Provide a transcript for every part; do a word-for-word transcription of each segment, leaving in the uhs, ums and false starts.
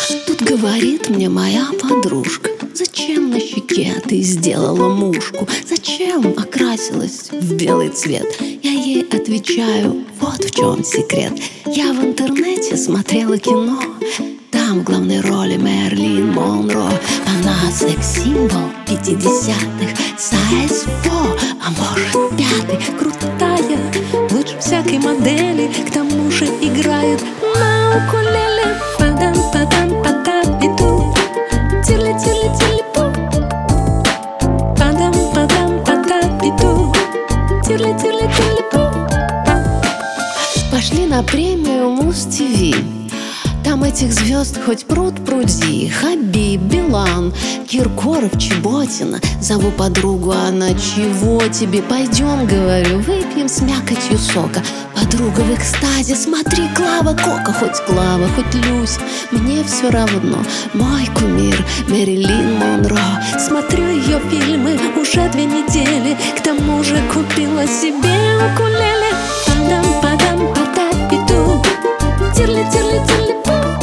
Тут говорит мне моя подружка: зачем на щеке ты сделала мушку? Зачем окрасилась в белый цвет? Я ей отвечаю: вот в чем секрет. Я в интернете смотрела кино, там в главной роли Мэрилин Монро. Она секс-символ пятидесятых, сайз фо, а может пятый. Крутая, лучше всякой модели, к тому же играет на укулеле. Падам, падам, падапиду, тирли-тирли-тирли-пу. Падам, падам, падапиду, тирли-тирли-тирли-пу. Пошли на премию Муз-ТВ. Там этих звезд хоть пруд пруди. Хабиб, Билан, Киркоров, Чеботина. Зову подругу, она: чего тебе? Пойдем, говорю, выпьем с мякотью сока. Подруга в экстазе: смотри, Клава Кока. Хоть Клава, хоть Люся, мне все равно. Мой кумир Мэрилин Монро. Смотрю ее фильмы уже две недели. К тому же купила себе укулеле. Падам, падам, падапиду, тирли-тирли-тирли-пу.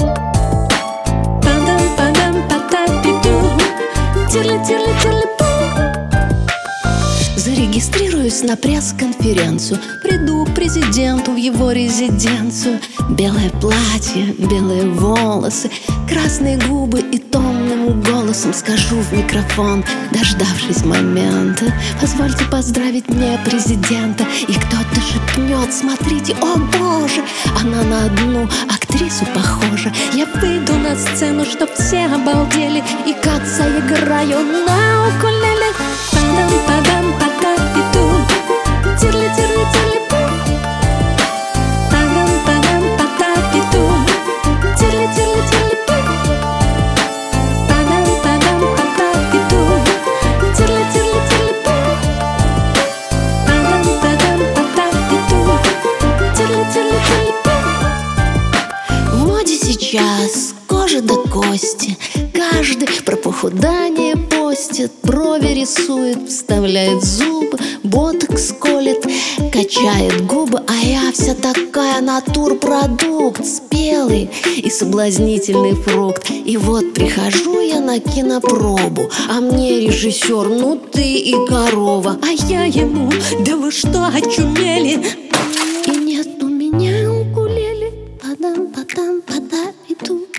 Зарегистрируюсь на пресс-конференцию, приду к президенту в его резиденцию. Белое платье, белые волосы, красные губы и томным голосом скажу в микрофон, дождавшись момента: позвольте поздравить мне президента. И кто-то шепнет: смотрите, о боже, она на одну актрису похожа. Я выйду на сцену, чтоб все обалдели, и как заиграю на укулеле. Падам, падам, падапиду, тирли-тирли-тирли-пу. Падам, падам, падапиду, тирли-тирли-тирли-пу. Падам, падам, падапиду, тирли-тирли-тирли-пу. Падам, падам, падапиду, тирли-тирли-тирли-пу. В моде сейчас кожа до кости. Каждый про похудание постит, брови рисует, вставляет зубы, ботокс колет, качает губы. А я вся такая натурпродукт, спелый и соблазнительный фрукт. И вот прихожу я на кинопробу, а мне режиссер: ну ты и корова. А я ему: да вы что, очумели? И нет у меня укулеле. Падам, падам, падапиду,